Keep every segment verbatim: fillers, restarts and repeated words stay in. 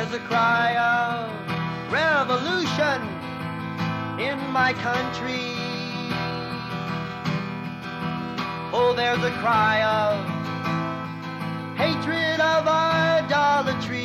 there's a cry of revolution in my country. Oh, there's a cry of hatred of idolatry.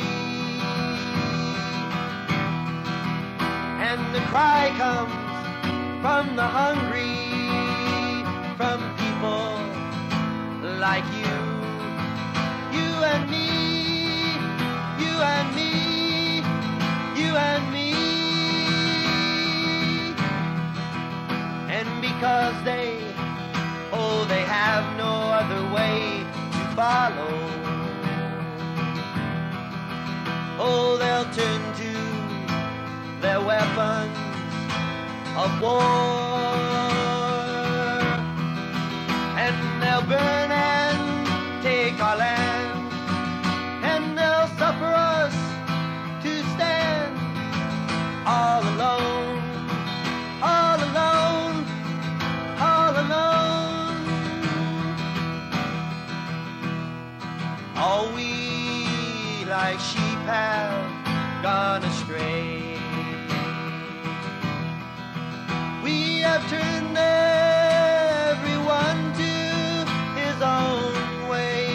And the cry comes from the hungry, from people like you, you and me, you and me, you and me. And because they, oh, they have no other way to follow, oh, they'll turn to their weapons of war, and they'll burn and take our land, and they'll suffer us to stand all alone, all alone, all alone. All we like sheep have gone astray. We have turned everyone to his own way,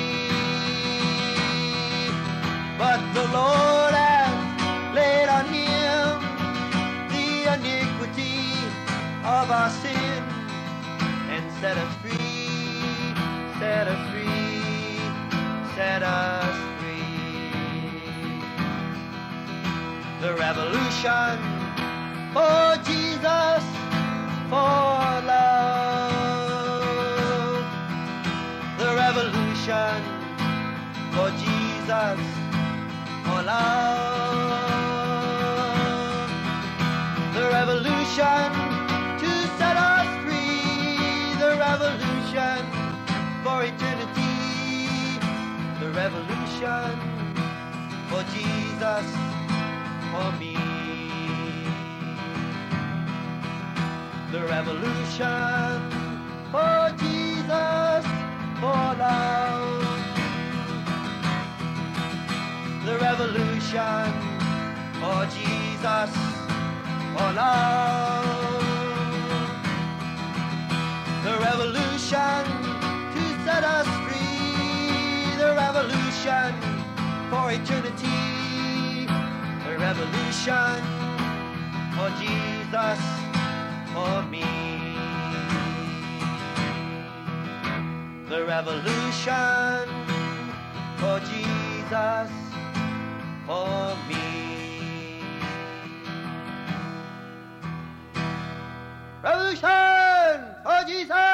but the Lord has laid on him the iniquity of our sin, and set us free, set us free, set us free. The revolution for Jesus, for love. The revolution for Jesus, for love. The revolution to set us free. The revolution for eternity. The revolution for Jesus, for me. The revolution for Jesus, for love. The revolution for Jesus, for love. The revolution to set us free. The revolution for eternity. The revolution for Jesus, for me. The revolution for Jesus, for me. Revolution for Jesus.